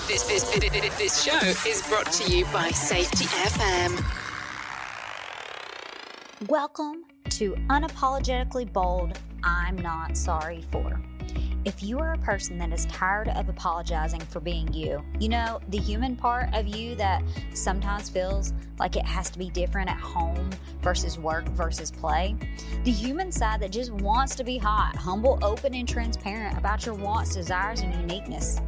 This show is brought to you by Safety FM. Welcome to Unapologetically Bold, I'm Not Sorry For. If you are a person that is tired of apologizing for being you, the human part of you that sometimes feels like it has to be different at home versus work versus play, the human side that just wants to be hot, humble, open, and transparent about your wants, desires, and uniqueness.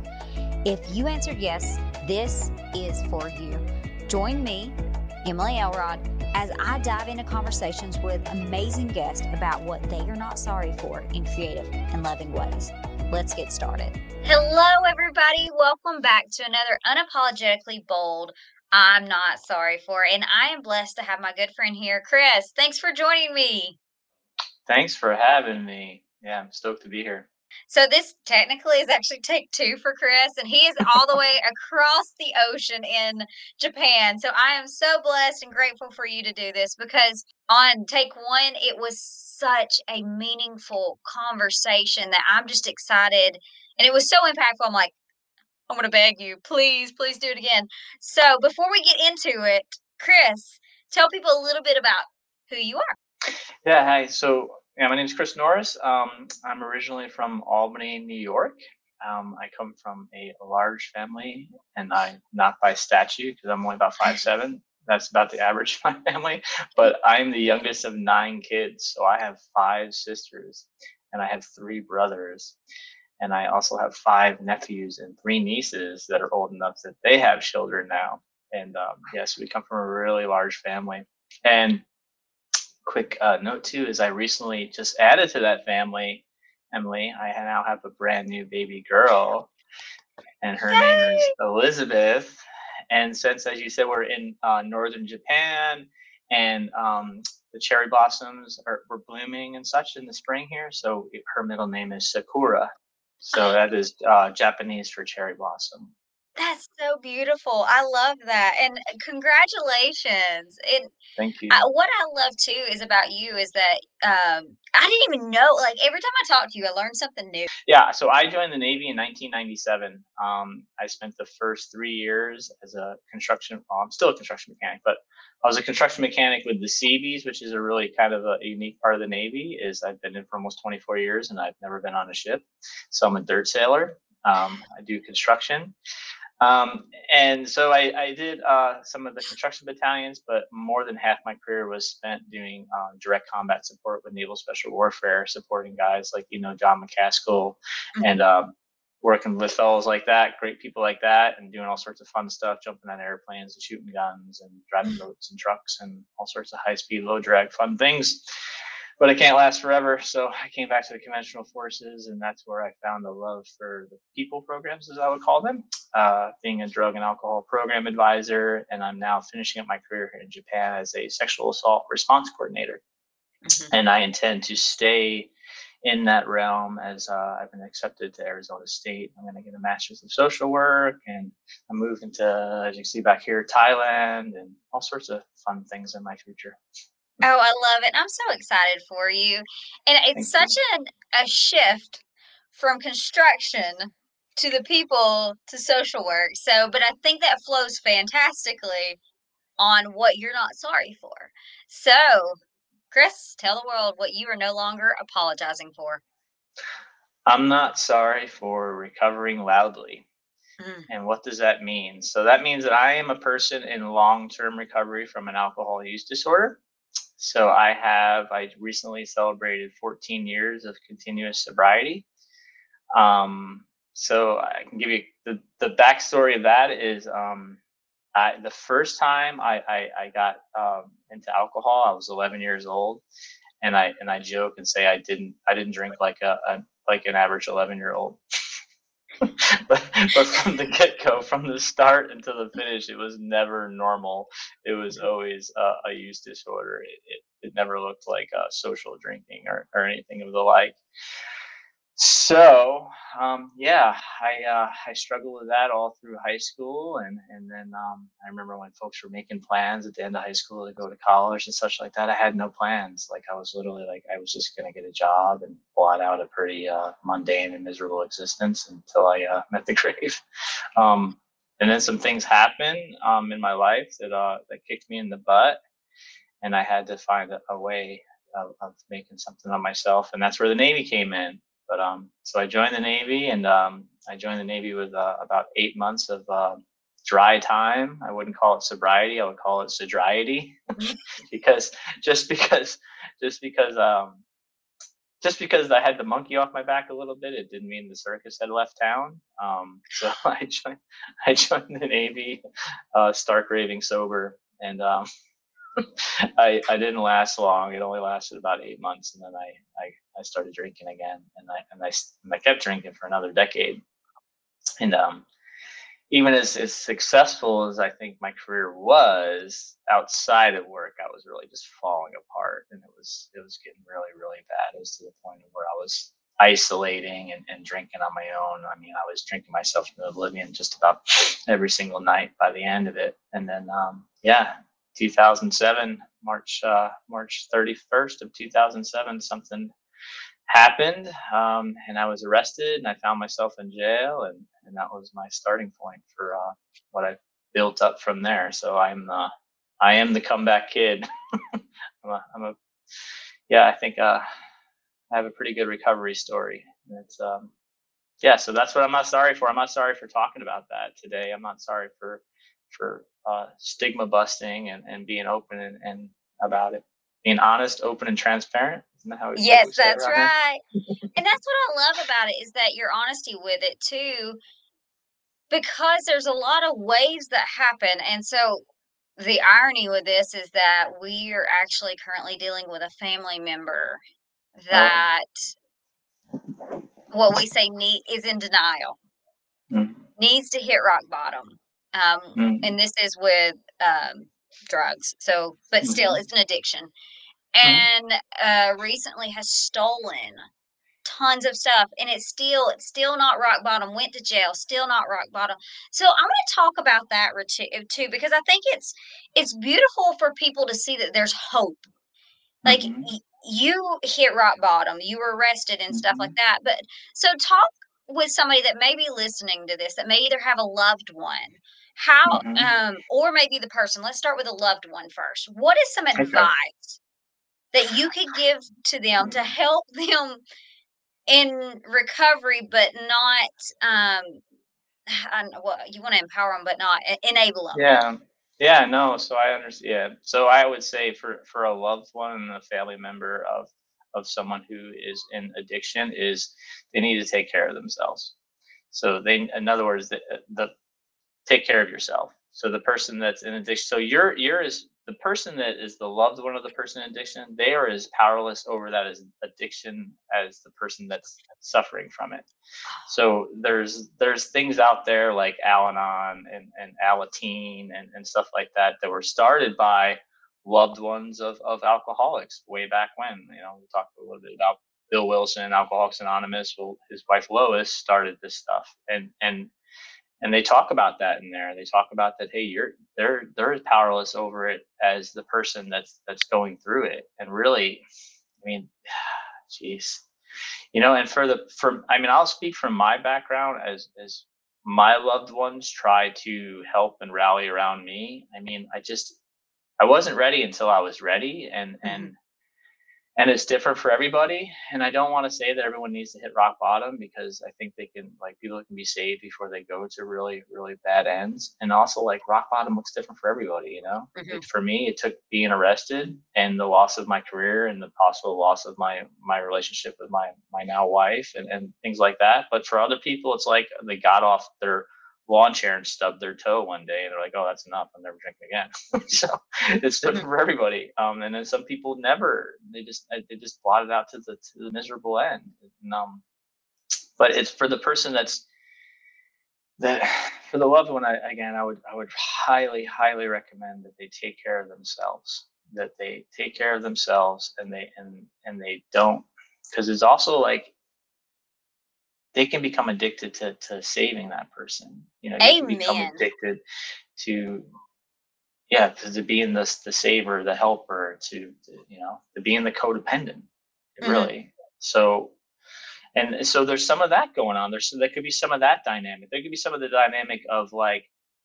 If you answered yes, this is for you. Join me, Emily Elrod, as I dive into conversations with amazing guests about what they are not sorry for in creative and loving ways. Let's get started. Hello, everybody. Welcome back to another Unapologetically Bold, I'm Not Sorry For. And I am blessed to have my good friend here, Chris. Thanks for joining me. Thanks for having me. Yeah, I'm stoked to be here. So this technically is actually take 2 for Chris, and he is all the way across the ocean in Japan. So I am so blessed and grateful for you to do this, because on take 1, it was such a meaningful conversation that I'm just excited. And it was so impactful. I'm like, I'm going to beg you, please do it again. So before we get into it, Chris, tell people a little bit about who you are. Yeah, hi. So my name is Chris Norris. I'm originally from Albany, New York. I come from a large family, and not by statue, because I'm only about 5'7". That's about the average of my family. But I'm the youngest of 9 kids. So I have 5 sisters, and I have 3 brothers. And I also have 5 nephews and 3 nieces that are old enough that they have children now. And yes, we come from a really large family. And quick note too is I recently just added to that family, Emily. I now have a brand new baby girl, and her name is Elizabeth. And since, as you said, we're in northern Japan, and the cherry blossoms were blooming and such in the spring here, so her middle name is Sakura. So that is Japanese for cherry blossom. That's so beautiful. I love that. And congratulations. And Thank you. what I love too is about you is that I didn't even know, like every time I talk to you, I learn something new. Yeah, so I joined the Navy in 1997. I spent the first 3 years as a I'm still a construction mechanic, but I was a construction mechanic with the Seabees, which is a really kind of a unique part of the Navy. Is I've been in for almost 24 years, and I've never been on a ship. So I'm a dirt sailor. I do construction. And so I did some of the construction battalions, but more than half my career was spent doing direct combat support with Naval Special Warfare, supporting guys like, John McCaskill, and working with fellows like that, great people like that, and doing all sorts of fun stuff, jumping on airplanes and shooting guns and driving boats and trucks and all sorts of high-speed, low-drag fun things. But it can't last forever, so I came back to the conventional forces, and that's where I found a love for the people programs, as I would call them, being a drug and alcohol program advisor, and I'm now finishing up my career here in Japan as a sexual assault response coordinator. Mm-hmm. And I intend to stay in that realm as I've been accepted to Arizona State. I'm going to get a master's of social work, and I'm moving to, as you see back here, Thailand, and all sorts of fun things in my future. Oh, I love it. I'm so excited for you. And it's such a shift from construction to the people to social work. So, but I think that flows fantastically on what you're not sorry for. So, Chris, tell the world what you are no longer apologizing for. I'm not sorry for recovering loudly. And what does that mean? So that means that I am a person in long-term recovery from an alcohol use disorder. So I recently celebrated 14 years of continuous sobriety. So I can give you the backstory of that is the first time I got into alcohol, I was 11 years old, and I joke and say I didn't drink like an average 11-year-old. but from the get-go, from the start until the finish, it was never normal. It was always a use disorder. It never looked like social drinking or anything of the like. So I struggled with that all through high school, and then I remember when folks were making plans at the end of high school to go to college and such like that. I had no plans. Like I was literally like I was just gonna get a job and blot out a pretty mundane and miserable existence until I met the grave. and then some things happened in my life that kicked me in the butt, and I had to find a way of making something of myself, and that's where the Navy came in. But so I joined the Navy, and I joined the Navy with about 8 months of dry time. I wouldn't call it sobriety; I would call it sobriety, because just because just because just because I had the monkey off my back a little bit, it didn't mean the circus had left town. So I joined the Navy, stark raving sober, and I didn't last long. It only lasted about 8 months, and then I started drinking again, and I kept drinking for another decade. And even as successful as I think my career was outside of work, I was really just falling apart, and it was getting really, really bad. It was to the point where I was isolating and drinking on my own. I mean, I was drinking myself into oblivion just about every single night by the end of it. And then 2007, March 31st of 2007, something happened, and I was arrested, and I found myself in jail, and that was my starting point for what I built up from there. So I am the comeback kid. I think I have a pretty good recovery story. And it's so that's what I'm not sorry for. I'm not sorry for talking about that today. I'm not sorry for stigma busting and being open and about it, being honest, open, and transparent. Isn't that how Yes, that's right. And that's what I love about it, is that your honesty with it too, because there's a lot of waves that happen. And so the irony with this is that we are actually currently dealing with a family member that what we say is in denial, needs to hit rock bottom. And this is with drugs. So, but still, it's an addiction. And recently has stolen tons of stuff, and it's still not rock bottom. Went to jail, still not rock bottom. So I'm going to talk about that too, because I think it's beautiful for people to see that there's hope. Like you hit rock bottom, you were arrested and stuff like that. But so talk with somebody that may be listening to this, that may either have a loved one, how or maybe the person. Let's start with a loved one first. What is some advice that you could give to them to help them in recovery, but not you want to empower them, but not enable them? No, so I understand. So I would say for a loved one and a family member of someone who is in addiction, is they need to take care of themselves. So in other words, the take care of yourself. So the person that's in addiction, so you're as the person that is the loved one of the person in addiction, they are as powerless over that as addiction as the person that's suffering from it. So there's things out there like Al-Anon and Alateen and stuff like that were started by loved ones of alcoholics way back when. We talked a little bit about Bill Wilson, Alcoholics Anonymous. Well, his wife Lois started this stuff, and they talk about that in there. They talk about that, hey, they're as powerless over it as the person that's going through it. And really, I mean, geez, and I'll speak from my background as my loved ones try to help and rally around me. I mean, I wasn't ready until I was ready, and it's different for everybody. And I don't want to say that everyone needs to hit rock bottom, because I think people can be saved before they go to really, really bad ends. And also, like, rock bottom looks different for everybody, For me, it took being arrested and the loss of my career and the possible loss of my relationship with my now wife and things like that. But for other people, it's like they got off their lawn chair and stubbed their toe one day, and they're like, oh, that's enough, I'm never drinking again. So it's different for everybody. And then some people they just blot it out to the miserable end. But it's for the person for the loved one, I would highly, highly recommend that they take care of themselves, and they don't, because it's also like, they can become addicted to saving that person. You can become addicted to being the saver, the helper, to being the codependent, really. So there's some of that going on. There could be some of that dynamic. There could be some of the dynamic of, like,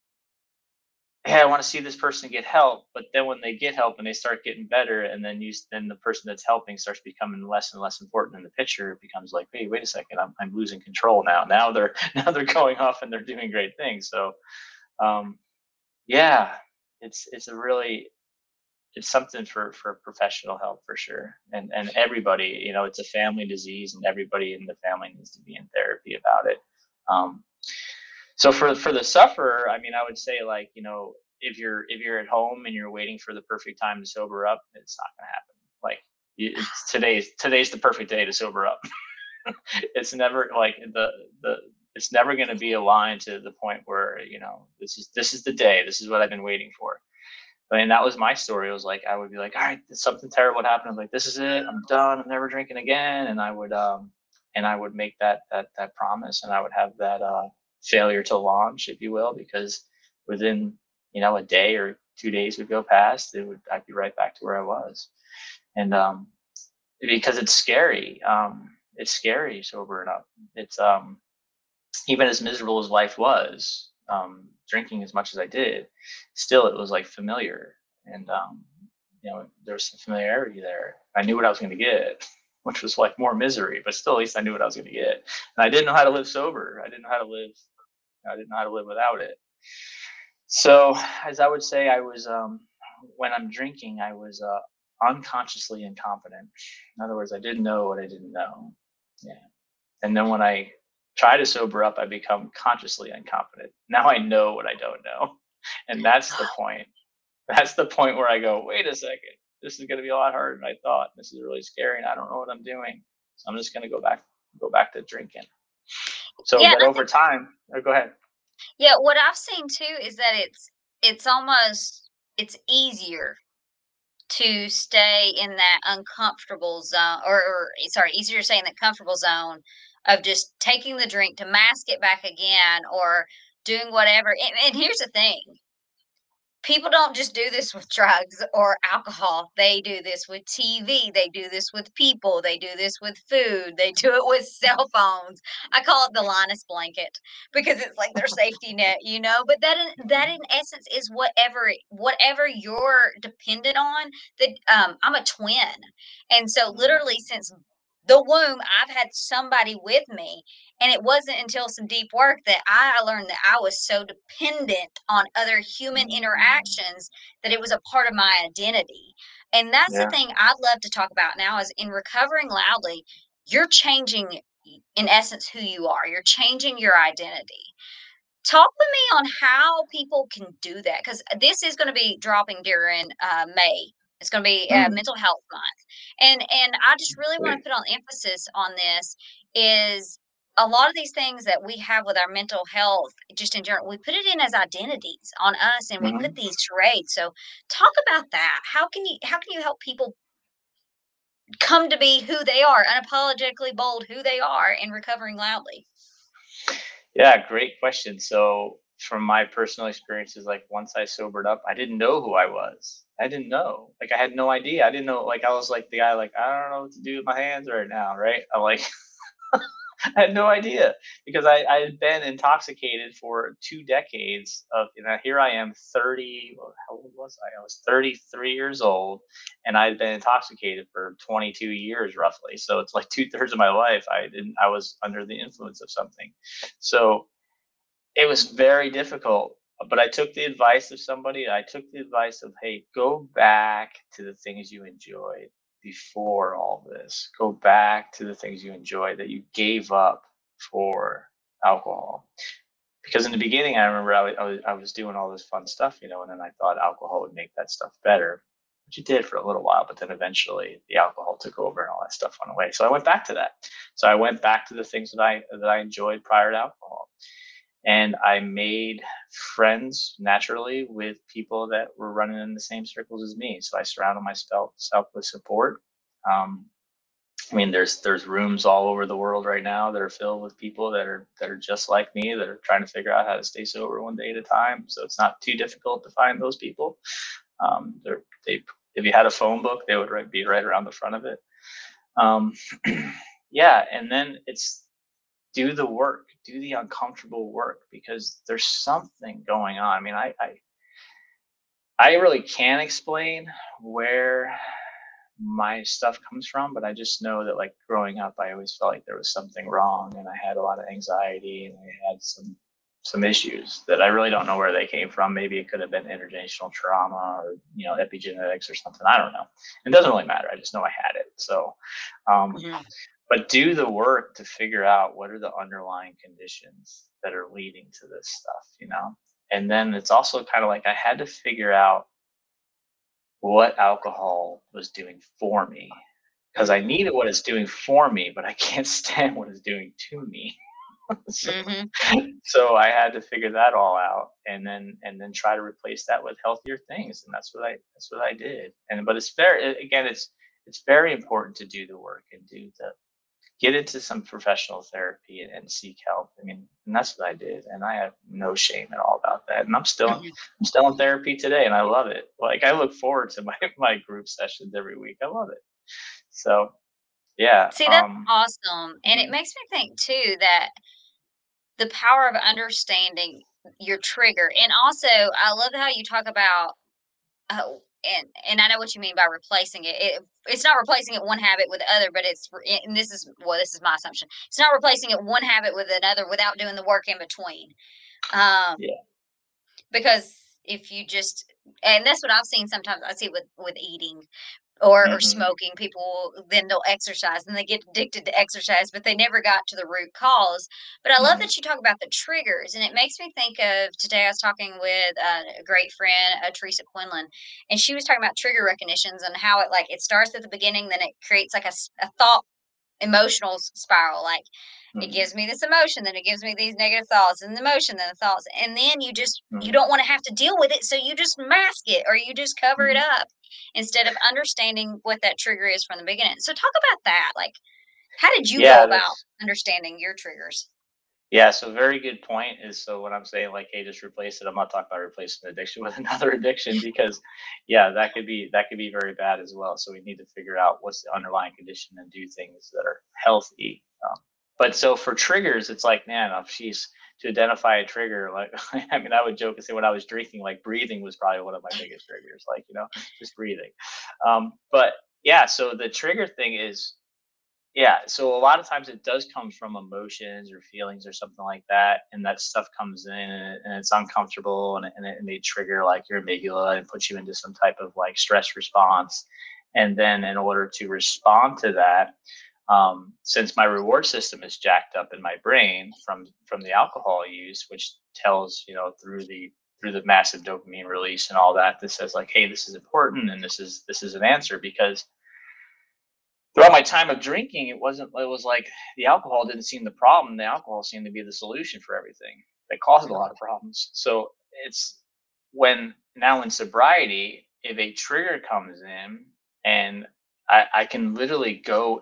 hey, I want to see this person get help. But then when they get help and they start getting better, and then the person that's helping starts becoming less and less important in the picture, it becomes like, hey, wait a second, I'm losing control now. Now they're going off and they're doing great things. So yeah, it's a really, it's something for professional help for sure. And everybody, it's a family disease, and everybody in the family needs to be in therapy about it. Um, so for the sufferer, I mean, I would say, like, if you're at home and you're waiting for the perfect time to sober up, it's not going to happen. Like, today's the perfect day to sober up. It's never like the it's never going to be aligned to the point where, this is the day, this is what I've been waiting for. I mean, that was my story. It was like, I would be like, all right, something terrible would happen. I'm like, this is it. I'm done. I'm never drinking again. And I would make that promise, and I would have that failure to launch, if you will, because within, a day or 2 days would go past, I'd be right back to where I was. And because it's scary. It's scary sobering up. It's even as miserable as life was, drinking as much as I did, still it was like familiar, and there was some familiarity there. I knew what I was going to get, which was like more misery, but still, at least I knew what I was going to get. And I didn't know how to live sober. I didn't know how to live. I didn't know how to live without it. So, as I would say, I was when I'm drinking, I was unconsciously incompetent. In other words, I didn't know what I didn't know. Yeah. And then when I try to sober up, I become consciously incompetent. Now I know what I don't know. And that's the point. That's the point where I go, wait a second, this is going to be a lot harder than I thought. This is really scary, and I don't know what I'm doing. So I'm just going to go back to drinking. So, Yeah, but over time, go ahead. Yeah, what I've seen too is that it's easier to stay in that uncomfortable zone, or sorry, easier to stay in that comfortable zone of just taking the drink to mask it back again, or doing whatever. And here's the thing: people don't just do this with drugs or alcohol. They do this with TV. They do this with people. They do this with food. They do it with cell phones. I call it the Linus blanket because it's like their safety net, you know. But that in essence is whatever you're dependent on. That I'm a twin, and so literally since the womb, I've had somebody with me. And it wasn't until some deep work that I learned that I was so dependent on other human interactions that it was a part of my identity. And that's the Yeah. thing I'd love to talk about now is in Recovering Loudly, you're changing, in essence, who you are. You're changing your identity. Talk with me on how people can do that, because this is going to be dropping during May. It's going to be Mental Health Month, and I just really want to put on emphasis on this. Is a lot of these things that we have with our mental health, just in general, we put it in as identities on us, and we put these traits. So, talk about that. How can you help people come to be who they are, unapologetically bold, who they are, in Recovering Loudly? Yeah, great question. So, from my personal experiences, like, once I sobered up, I didn't know who I was. I didn't know. Like, I had no idea. I didn't know. Like, I was like the guy, like, I don't know what to do with my hands right now, right? I'm like, I had no idea, because I had been intoxicated for 2 decades of, here I am, 30, how old was I? I was 33 years old, and I'd been intoxicated for 22 years roughly. So it's like 2/3 of my life I was under the influence of something. So it was very difficult, but I took the advice of somebody. I took the advice of, hey, go back to the things you enjoyed before all this. Go back to the things you enjoyed that you gave up for alcohol. Because in the beginning, I remember I was doing all this fun stuff, and then I thought alcohol would make that stuff better, which it did for a little while, but then eventually the alcohol took over and all that stuff went away. So I went back to that. So I went back to the things that I enjoyed prior to alcohol. And I made friends naturally with people that were running in the same circles as me. So I surrounded myself with support. I mean, there's rooms all over the world right now that are filled with people that are just like me, that are trying to figure out how to stay sober one day at a time. So it's not too difficult to find those people. If you had a phone book, they would be right around the front of it. Yeah, and then it's do the work, do the uncomfortable work, because there's something going on. I mean, I really can't explain where my stuff comes from, but I just know that like growing up, I always felt like there was something wrong, and I had a lot of anxiety, and I had some issues that I really don't know where they came from. Maybe it could have been intergenerational trauma or epigenetics or something. I don't know. It doesn't really matter. I just know I had it. So, Mhm. but do the work to figure out what are the underlying conditions that are leading to this stuff. And then it's also kind of like I had to figure out what alcohol was doing for me because I needed what it's doing for me, but I can't stand what it's doing to me. so, Mhm. so I had to figure that all out, and then try to replace that with healthier things, and that's what I did. But it's very again, it's very important to do the work and get into some professional therapy and seek help. I mean, and that's what I did, and I have no shame at all about that. And Mhm. I'm still in therapy today, and I love it. Like I look forward to my my group sessions every week. I love it. So yeah. See, that's awesome, and it Mhm, makes me think too that the power of understanding your trigger, and also I love how you talk about oh, and I know what you mean by replacing it. It's not replacing it one habit with the other, but and this is my assumption. It's not replacing it one habit with another without doing the work in between. Um, yeah. because if you just and that's what I've seen sometimes. I see with eating or Hmm. smoking, people then they'll exercise and they get addicted to exercise, but they never got to the root cause. But I love Hmm. that you talk about the triggers, and it makes me think of today. I was talking with a great friend, Teresa Quinlan, and she was talking about trigger recognitions and how it starts at the beginning, then it creates like a thought emotional spiral. Like it Hmm. gives me this emotion, then it gives me these negative thoughts and the emotion, then the thoughts, and then you Hmm. don't want to have to deal with it, so you just mask it or you just cover it Hmm. up instead of understanding what that trigger is from the beginning. So talk about that. Like, how did you go Yeah, about that's understanding your triggers? yeah. So very good point is so when I'm saying like, hey, just replace it, I'm not talking about replacing an addiction with another addiction because, yeah, that could be very bad as well. So we need to figure out what's the underlying condition and do things that are healthy. But so for triggers, it's like, man, if she's to identify a trigger, like I mean, I would joke and say when I was drinking, like breathing was probably one of my biggest triggers, like just breathing. But yeah, so the trigger thing is yeah, so a lot of times it does come from emotions or feelings or something like that, and that stuff comes in and it's uncomfortable and they trigger like your amygdala and put you into some type of like stress response. And then in order to respond to that, since my reward system is jacked up in my brain from the alcohol use, which tells through the massive dopamine release and all that, this says like, hey, this is important and this is an answer because throughout my time of drinking, it was like the alcohol didn't seem the problem. The alcohol seemed to be the solution for everything that caused a lot of problems. So it's when now in sobriety, if a trigger comes in and I can literally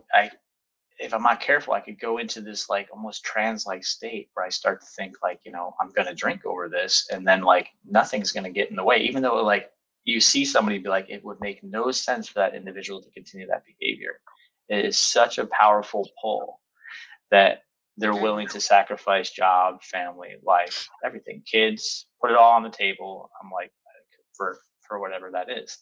if I'm not careful, I could go into this like almost trance like state where I start to think like, I'm going to drink over this. And then like nothing's going to get in the way, even though like you see somebody be like, it would make no sense for that individual to continue that behavior. It is such a powerful pull that they're willing Mhm. to sacrifice job, family, life, everything, kids, put it all on the table. I'm like, for whatever that is.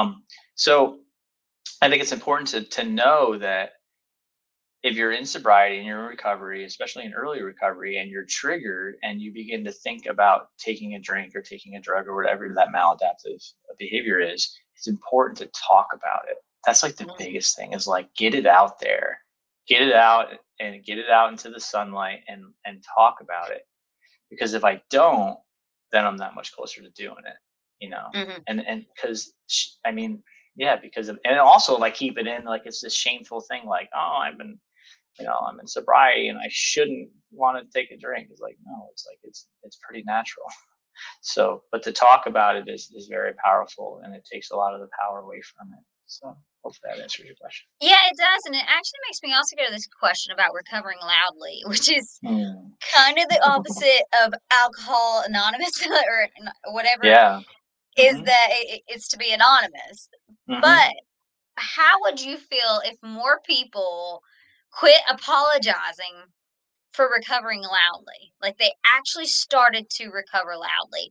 So I think it's important to know that if you're in sobriety and you're in recovery, especially in early recovery, and you're triggered and you begin to think about taking a drink or taking a drug or whatever that maladaptive behavior is, it's important to talk about it. That's like the Mhm. biggest thing is like get it out there, get it out and get it out into the sunlight and talk about it. Because if I don't, then I'm that much closer to doing it, you know? Mhm. And because I mean, yeah, and also like keep it in like it's this shameful thing like, oh, I'm in sobriety and I shouldn't want to take a drink. It's like, no, it's like, it's pretty natural. So, but to talk about it is very powerful and it takes a lot of the power away from it. So hopefully that answers your question. Yeah, it does, and it actually makes me also go to this question about recovering loudly, which is Hmm. kind of the opposite of Alcohol Anonymous or whatever, Yeah. is Hmm. that it's to be anonymous. Hmm. But how would you feel if more people quit apologizing for recovering loudly? Like they actually started to recover loudly.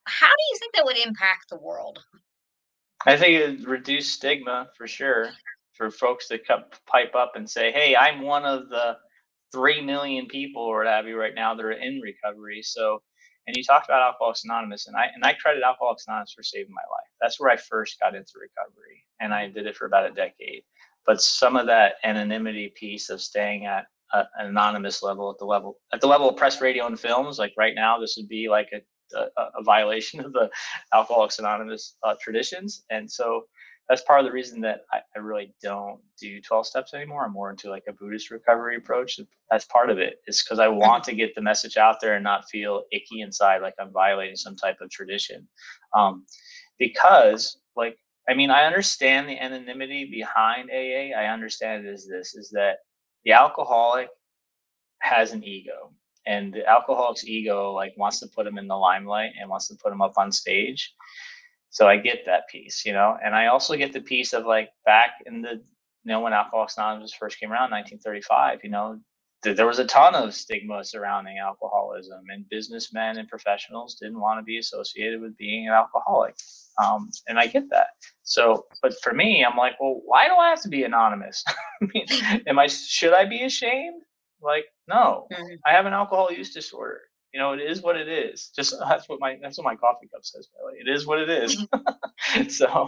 how do you think that would impact the world? I think it would reduce stigma for sure for folks to pipe up and say, "Hey, I'm one of the 3 million people or what have you right now that are in recovery." So, and you talked about Alcoholics Anonymous, and I credit Alcoholics Anonymous for saving my life. That's where I first got into recovery, and I did it for about a decade. But some of that anonymity piece of staying at an anonymous level at the level of press, radio, and films, like right now, this would be like a violation of the Alcoholics Anonymous traditions. And so that's part of the reason that I really don't do 12 steps anymore. I'm more into like a Buddhist recovery approach. That's part of it. It's because I want to get the message out there and not feel icky inside, like I'm violating some type of tradition. Because like, I mean, I understand the anonymity behind AA. I understand it is that the alcoholic has an ego, and the alcoholic's ego like wants to put him in the limelight and wants to put him up on stage. So I get that piece, and I also get the piece of like back in the, when Alcoholics Anonymous first came around, 1935, there was a ton of stigma surrounding alcoholism, and businessmen and professionals didn't want to be associated with being an alcoholic. And I get that. So, but for me, I'm like, well, why do I have to be anonymous? I mean, should I be ashamed? Like, no, I have an alcohol use disorder. It is what it is. Just that's what my coffee cup says, by the way. It is what it is. So,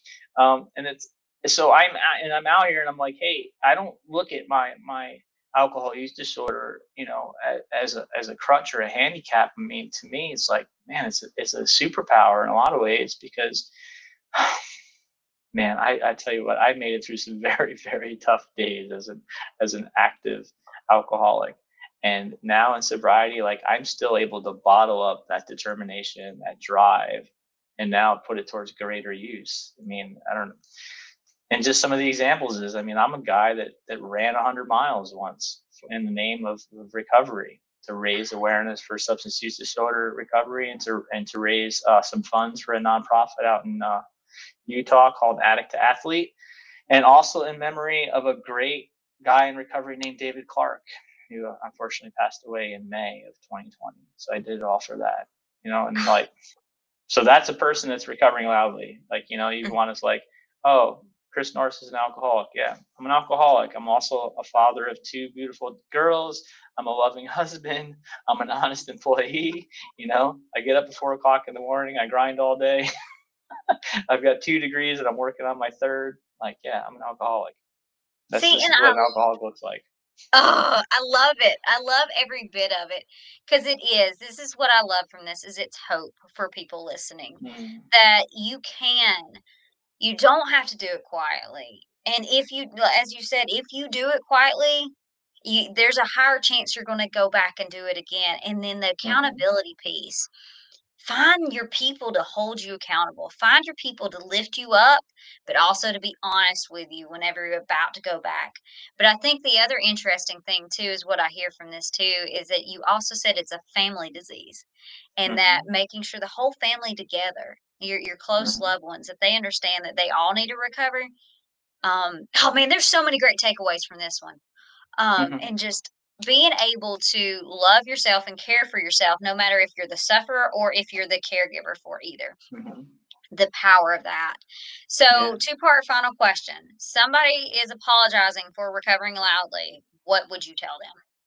I'm out here and I'm like, hey, I don't look at my alcohol use disorder, as a crutch or a handicap. I mean, to me, it's like, man, it's a superpower in a lot of ways because, man, I tell you what, I made it through some very, very tough days as an active alcoholic. And now in sobriety, like I'm still able to bottle up that determination, that drive, and now put it towards greater use. I mean, I don't know. And just some of the examples is, I mean, I'm a guy that ran 100 miles once in the name of recovery, to raise awareness for substance use disorder recovery, and to raise some funds for a nonprofit out in Utah called Addict to Athlete, and also in memory of a great guy in recovery named David Clark, who unfortunately passed away in May of 2020. So I did it all for that, and like, so that's a person that's recovering loudly. Like, you want us like, oh, Chris Norris is an alcoholic. Yeah, I'm an alcoholic. I'm also a father of 2 beautiful girls. I'm a loving husband. I'm an honest employee. I get up at 4 o'clock in the morning. I grind all day. I've got 2 degrees and I'm working on my 3rd. Like, yeah, I'm an alcoholic. This is what an alcoholic looks like. Oh, I love it. I love every bit of it because this is what I love from this is it's hope for people listening that you don't have to do it quietly. And if you, as you said, if you do it quietly, there's a higher chance you're going to go back and do it again. And then the accountability piece. Find your people to hold you accountable. Find your people to lift you up, but also to be honest with you whenever you're about to go back. But I think the other interesting thing too is what I hear from this too is that you also said it's a family disease, and that making sure the whole family together, your close loved ones, that they understand that they all need to recover. Oh man, there's so many great takeaways from this one. And just being able to love yourself and care for yourself, no matter if you're the sufferer or if you're the caregiver for either. The power of that. So, 2-part final question. Somebody is apologizing for recovering loudly. What would you tell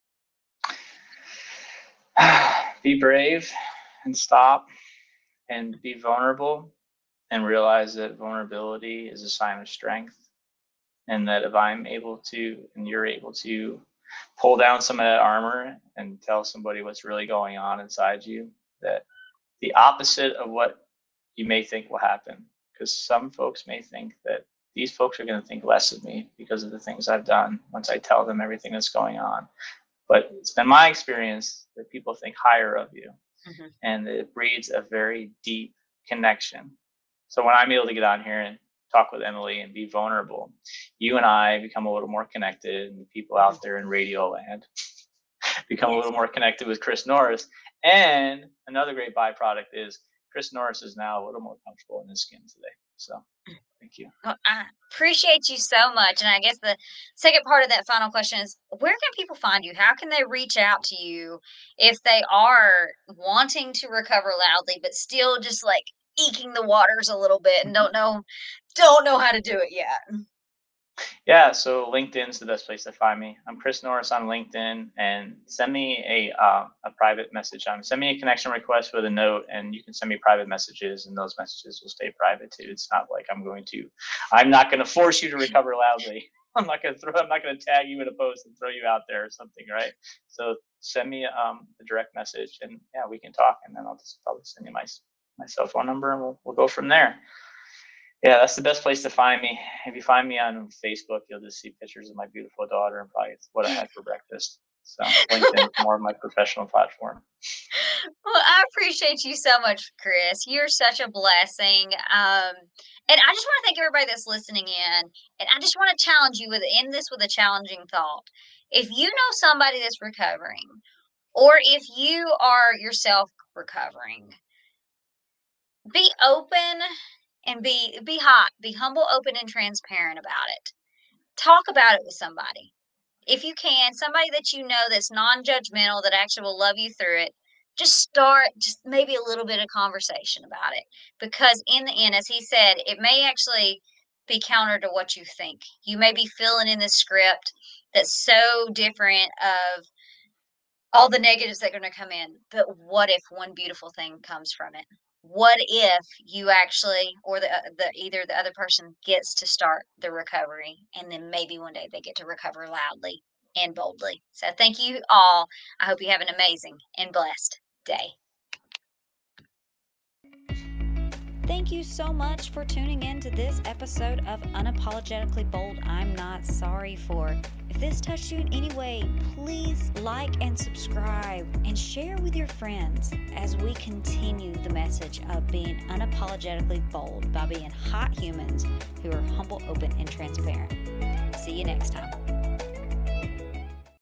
them? Be brave and stop and be vulnerable, and realize that vulnerability is a sign of strength. And that if I'm able to, and you're able to pull down some of that armor and tell somebody what's really going on inside you, that the opposite of what you may think will happen, because some folks may think that these folks are going to think less of me because of the things I've done once I tell them everything that's going on. But it's been my experience that people think higher of you, and it breeds a very deep connection. So when I'm able to get on here and talk with Emily and be vulnerable, you and I become a little more connected, and the people out there in radio land become a little more connected with Chris Norris. And another great byproduct is Chris Norris is now a little more comfortable in his skin today. So thank you. Well, I appreciate you so much. And I guess the second part of that final question is, where can people find you? How can they reach out to you if they are wanting to recover loudly, but still just like eking the waters a little bit and don't know how to do it yet? Yeah, so LinkedIn's the best place to find me. I'm Chris Norris on LinkedIn, and send me a private message. Send me a connection request with a note, and you can send me private messages, and those messages will stay private too. It's not like I'm not going to force you to recover loudly. I'm not going to tag you in a post and throw you out there or something, right? So send me a direct message, and yeah, we can talk, and then I'll just probably send you my cell phone number, and we'll go from there. Yeah, that's the best place to find me. If you find me on Facebook, you'll just see pictures of my beautiful daughter and probably what I had for breakfast. So LinkedIn is more of my professional platform. Well, I appreciate you so much, Chris. You're such a blessing. And I just want to thank everybody that's listening in. And I just want to challenge you end this with a challenging thought. If you know somebody that's recovering, or if you are yourself recovering, be open and be hot, be humble, open, and transparent about it. Talk about it with somebody. If you can, somebody that you know that's non-judgmental, that actually will love you through it. Just start maybe a little bit of conversation about it. Because in the end, as he said, it may actually be counter to what you think. You may be filling in this script that's so different of all the negatives that are going to come in. But what if one beautiful thing comes from it? What if you actually, or either the other person gets to start the recovery, and then maybe one day they get to recover loudly and boldly. So thank you all. I hope you have an amazing and blessed day. Thank you so much for tuning in to this episode of Unapologetically Bold, I'm Not Sorry For. If this touched you in any way, please like and subscribe and share with your friends as we continue the message of being unapologetically bold by being hot humans who are humble, open, and transparent. See you next time.